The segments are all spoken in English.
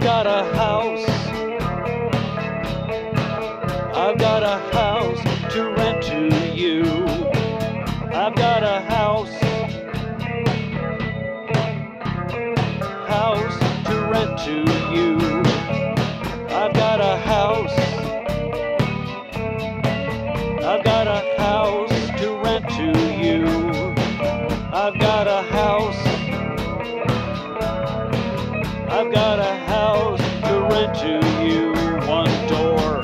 got a house. I've got a house to rent to you. I've got a house to rent to you. I've got a house. I've got a house to rent to you. I've got a house. I've got a house to rent to you. One door,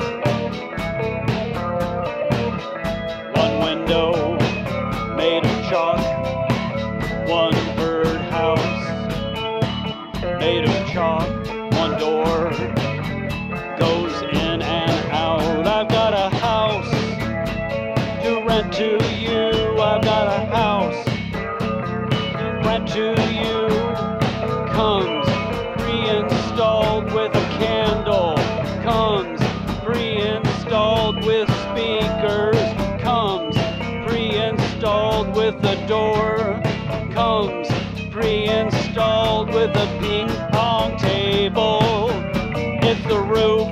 one window made of chalk, one bird house made of chalk, one door goes in and out. I've got a house to rent to you. I've got a house to rent to you. Comes pre-installed with a candle, comes pre-installed with speakers, comes pre-installed with a door, comes pre-installed with a ping pong table. It's the roof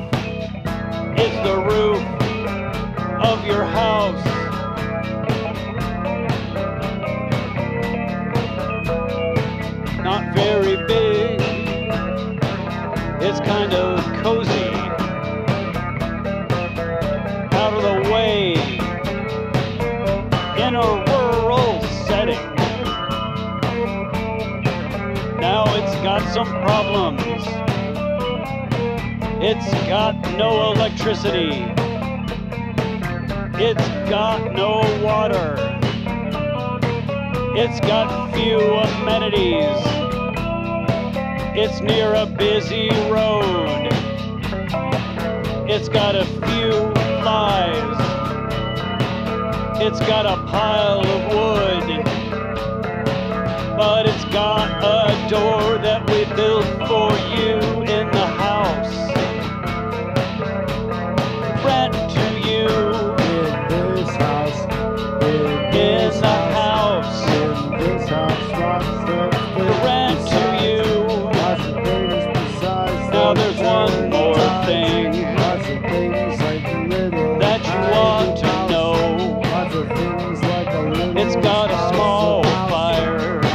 of your house. Not very big, it's kind of cozy, out of the way, in a rural setting. Now it's got some problems. It's got no electricity. It's got no water. It's got few amenities. It's near a busy road. It's got a few flies. It's got a pile of wood. But it's got a door that we built for you in the house. Rent to you. In this house. In the house. In this house. Lots of Rent to you. Lots of things besides. Now there's one more thing Lots of things like a little that you want to know. Lots of things like a little. It's got a small fire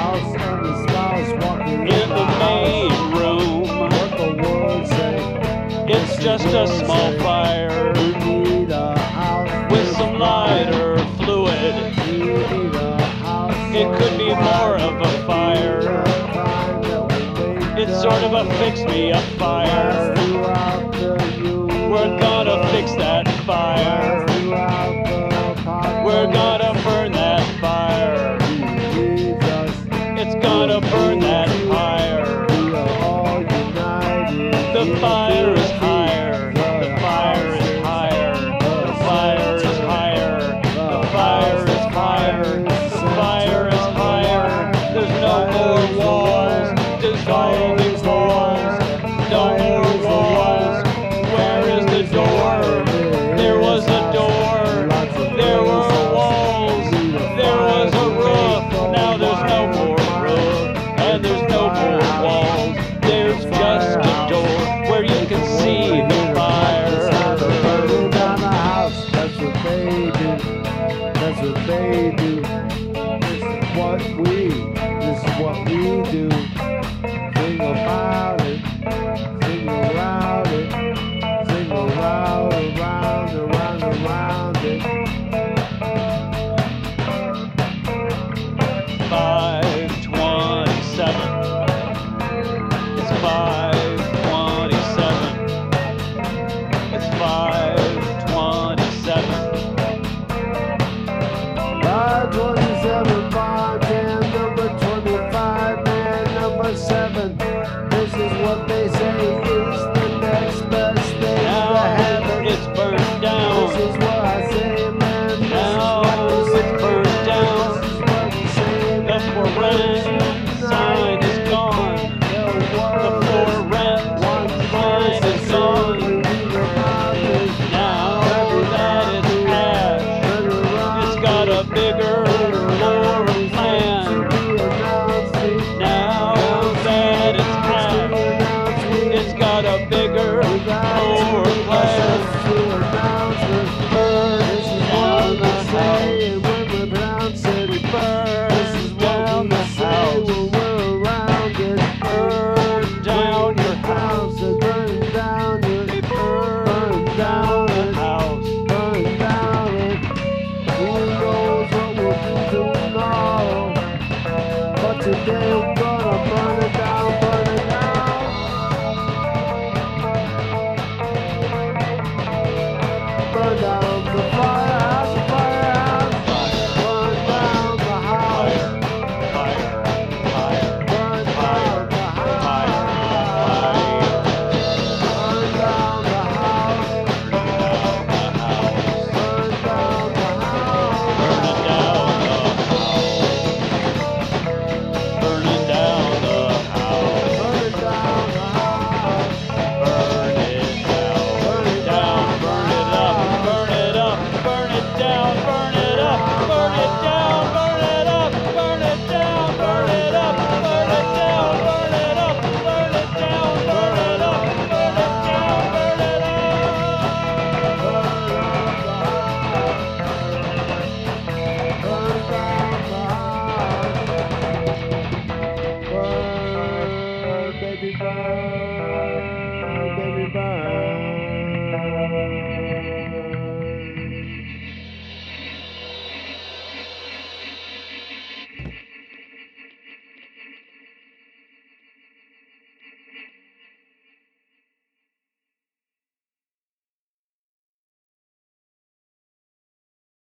in the main room. What the world say? It's just a small fire We need a house with some lighter fluid. We need a house. It could be more of a fire. It's sort of a fix-me-up fire. We're gonna fix that fire. We're gonna burn that fire. It's gonna burn that fire. The fire is higher. The fire is higher. The fire is higher. The fire is higher. The fire is higher. There's no more walls. Dissolving walls. No more walls. Where is the door? There was a door. There were walls. There was a roof. Now there's no more roof. And there's no more walls. There's just a door where you can see the fire. Burning down the house, that's what they do. That's what they do. This is what we do. Sing about it, sing around it, sing around it. 5:27. It's 5:27. It's 5:27. 527, 510, number 25, man, number 7.